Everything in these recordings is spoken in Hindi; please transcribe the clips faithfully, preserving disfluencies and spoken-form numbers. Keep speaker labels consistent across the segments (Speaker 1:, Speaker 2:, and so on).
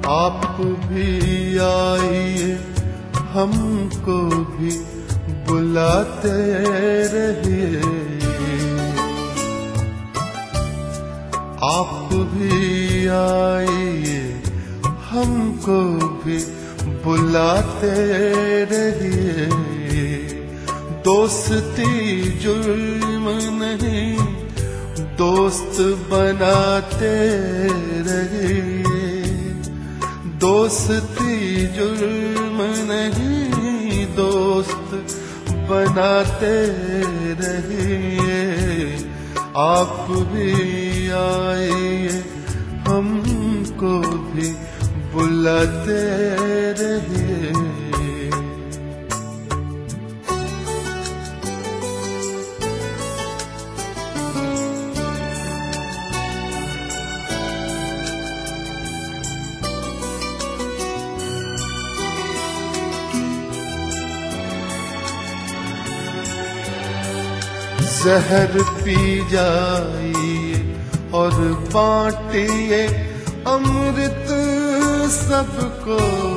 Speaker 1: आप भी आइए, हमको भी बुलाते रहिए। आप भी आइए, हमको भी बुलाते रहिए। दोस्ती जुर्म नहीं, दोस्त बनाते रहिए। दोस्ती जुर्म नहीं, दोस्त बनाते रहिए। आप भी आइए, हमको भी बुलाते रहिए। जहर पी जाइए और बांटिए अमृत सबको।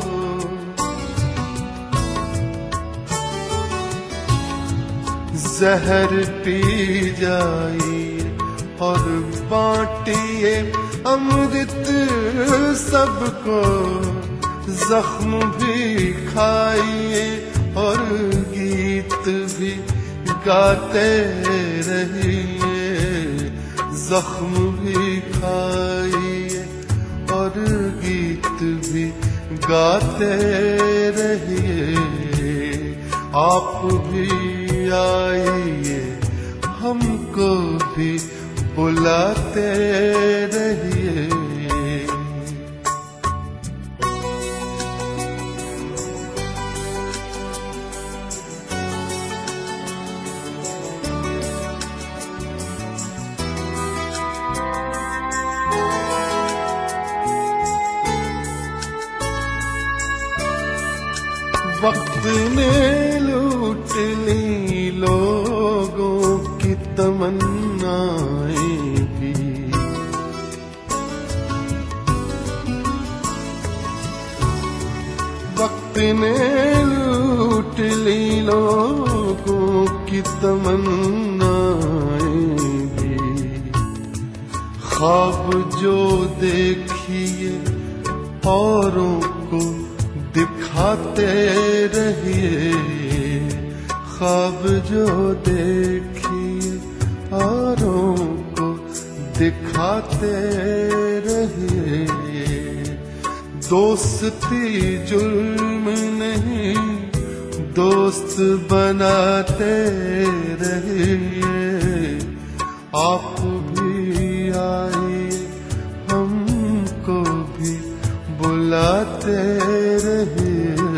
Speaker 1: जहर पी जाइए और बांटिए अमृत सबको। जख्म भी खाइए और गीत भी गाते रहिए। जख्म भी खाइए और गीत भी गाते रहिए। आप भी आइए, हमको भी बुलाते रहिए। वक्त ने लूट ली लोगों की तमन्नाएं भी। वक्त ने लूट ली लोगों की तमन्नाएं भी। ख्वाब जो देखिए औरों को दिखाते रहिए। ख्वाब जो देखिए औरों को दिखाते रहिए। दोस्ती जुर्म नहीं, दोस्त बनाते रहिए। आप भी आइए, हमको भी बुलाते रहिए।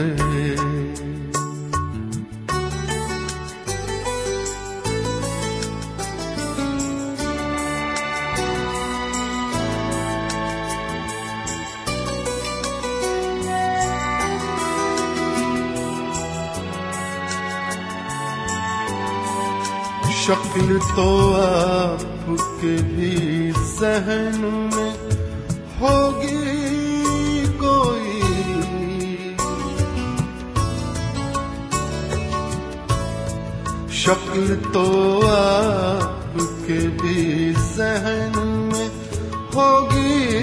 Speaker 1: शक्ल तो आपके भी ज़हन में होगी कोई। शक्ल तो आपके भी ज़हन में होगी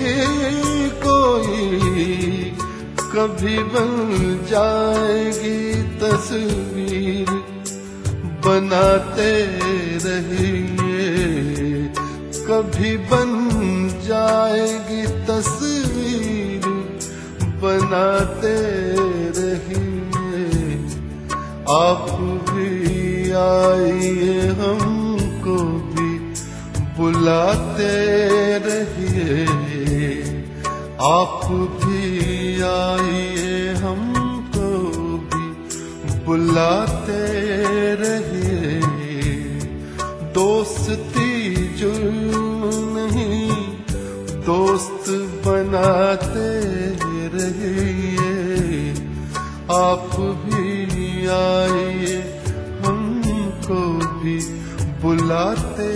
Speaker 1: कोई। कभी बन जाएगी तस्वीर बनाते रहिए। कभी बन जाएगी तस्वीर बनाते रहिए। आप भी आइए, हमको भी बुलाते रहिए। आप भी आइए, हमको भी बुलाते रहिए। दोस्ती जुर्म नहीं, दोस्त बनाते रहिए। आप भी आइए, हमको भी बुलाते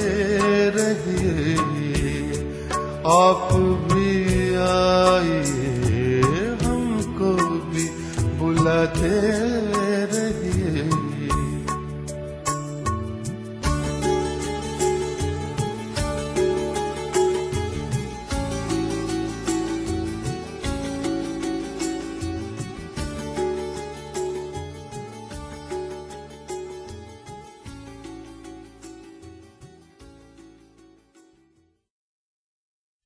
Speaker 1: रहिए। आप भी आइए, गाते रहिए।